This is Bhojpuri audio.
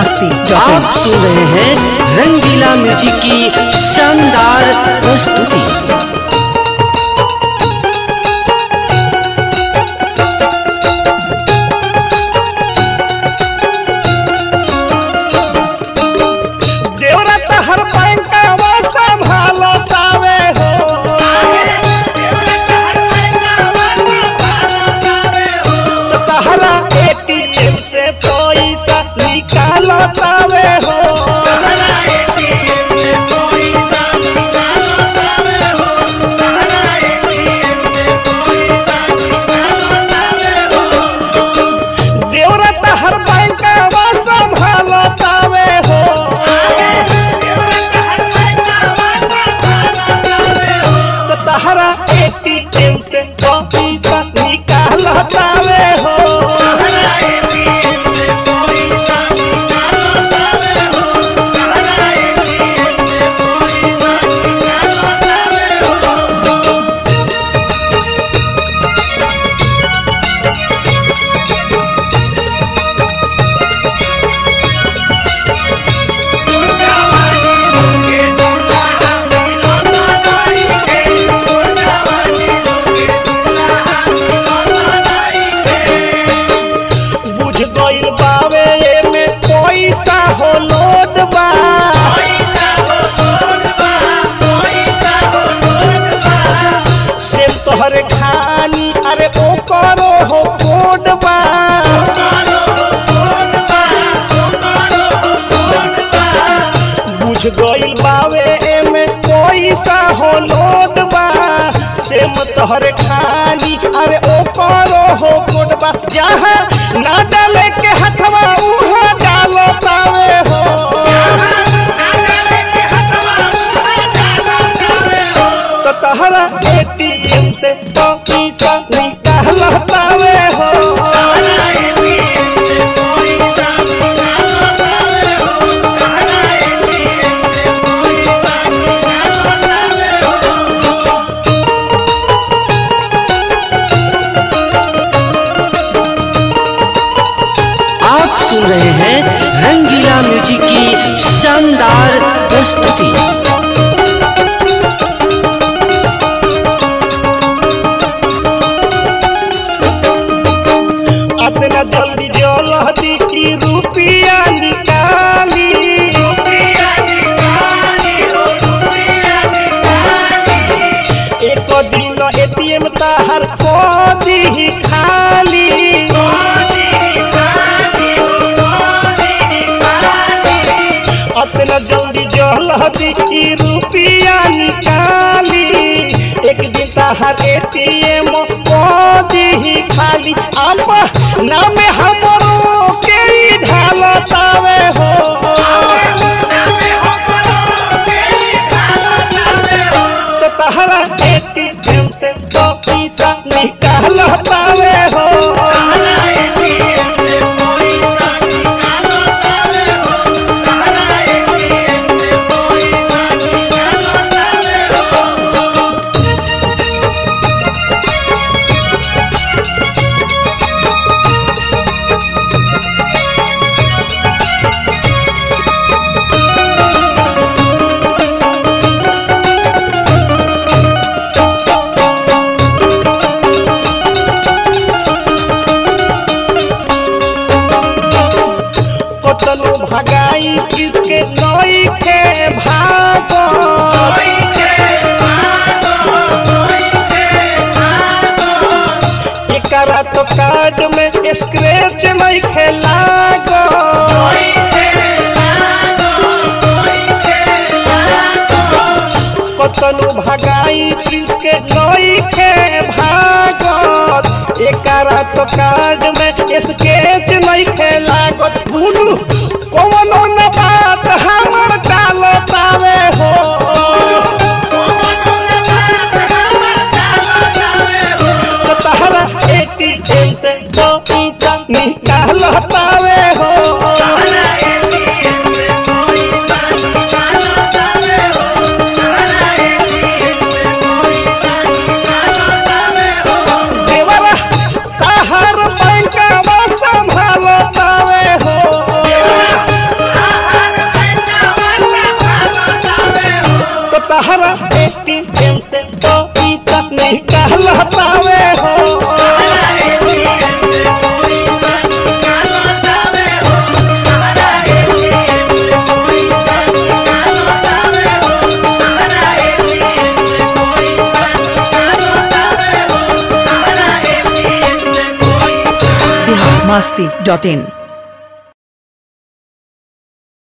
आप सुन रहे हैं रंगीला म्यूजिक की शानदार प्रस्तुति। गइल बावे एमे कोई सा हो लोड बा सेम तोहरे खानी अरे ओ करो हो कोडबा जहाँ ना डाले के हथवा उहाँ डालो तावे हो तो तहरा एटीएम से तो पैसा निकालो तावे हो सुन रहे हैं रंगीला म्यूजिक की शानदार प्रस्तुति। अपना जल्दी जल्दी की रुपया निकाली एक दिन एटीएम ताहर को दी खाली अपना जल्दी जल्दी की रुपया निकाली एक दिन ताहर एटीएम को दी खाली आप नाम हमरो के ढालतावे हो तो ताहरा एटीएम से तो पैसा निकालतावे हो भगाई किसके नई के भागो एकरा तो कार्ड में स्क्रैच नहीं खेलागो कतनो भगाई किसके नई के भागो एकरा तो कार्ड में स्क्रैच नहीं खेलागो भूलू कोनो न बात हमर डालतावे हो तो तहरा एटीएम से तो पैसा निकालतावे हो देवरा तहर बैंकवा संभालतावे हो तो तहरा ATM से तो पैसा निकाल पावे हो। masti.in